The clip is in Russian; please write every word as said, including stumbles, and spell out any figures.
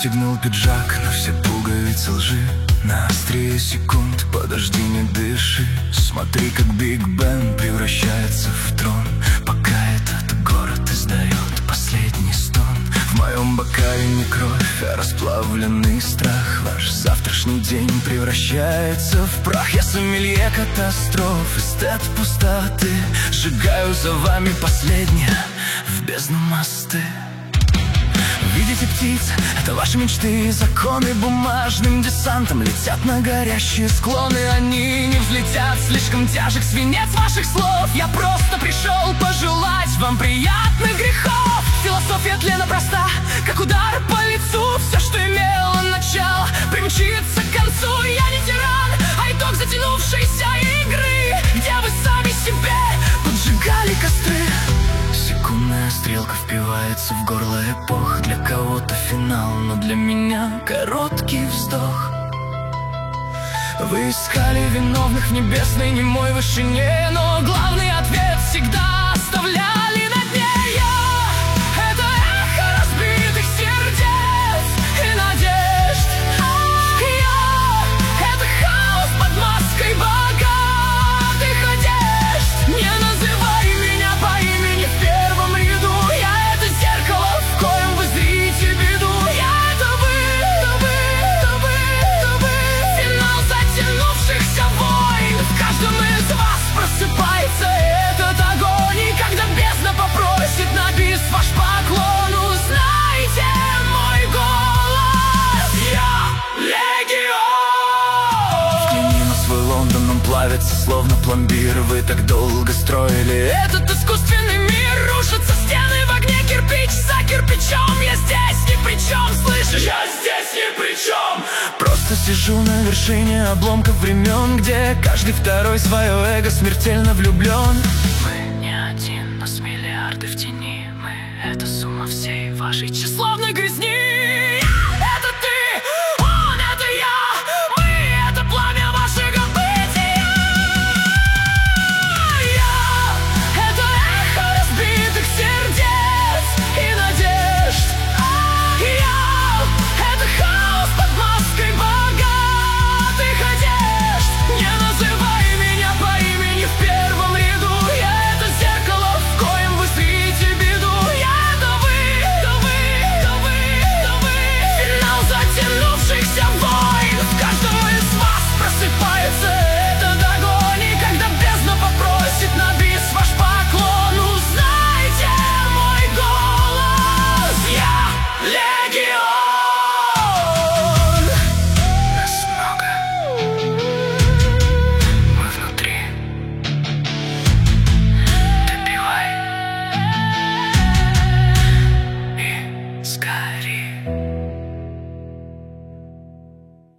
расстегнул пиджак, но все пуговицы лжи. На острие секунд, подожди, не дыши. Смотри, как Биг Бен превращается в трон, пока этот город издает последний стон. В моем бокале не кровь, а расплавленный страх. Ваш завтрашний день превращается в прах. Я сомелье катастроф, эстет пустоты. Сжигаю за вами последнее в бездну мосты. Видите птиц, это ваши мечты. Законы бумажным десантом летят на горящие склоны. Они не взлетят, слишком тяжек свинец ваших слов. Я просто пришел пожелать вам приятных грехов. Философия тлена проста, как удар по лицу. Все, что имело начало, примчится к концу. Я не тиран, а итог затянувшейся игры, где вы сами себе поджигали костры. Секундная стрелка впивается в горло эпох. Для кого-то финал, но для меня короткий вздох. Вы искали виновных в небесной немой вышине, но главный ответ всегда оставляли на дне. Я — это эхо разбитых сердец и надежд. Я — это хаос под маской богатых одежд. Не называй меня по имени в первом ряду. Я — это зеркало, в коем вы зрите беду. Я — это вы, это вы, это вы, это вы. Финал затянувшихся войн. В каждом из вас просыпается этот огонь. И когда бездна попросит на бис ваш поклон, узнайте мой голос. Я легион. Взгляни на свой Лондон, он плавится словно пломбир. Вы так долго строили этот искусственный мир. Рушатся стены в огне, кирпич за кирпичом. Я здесь ни при чем, слышишь? Я здесь ни при чем. Просто сижу на вершине обломков времен, где каждый второй свое эго смертельно влюблен. Мы не один, нас миллиарды в тени. Мы — это сумма всей вашей число.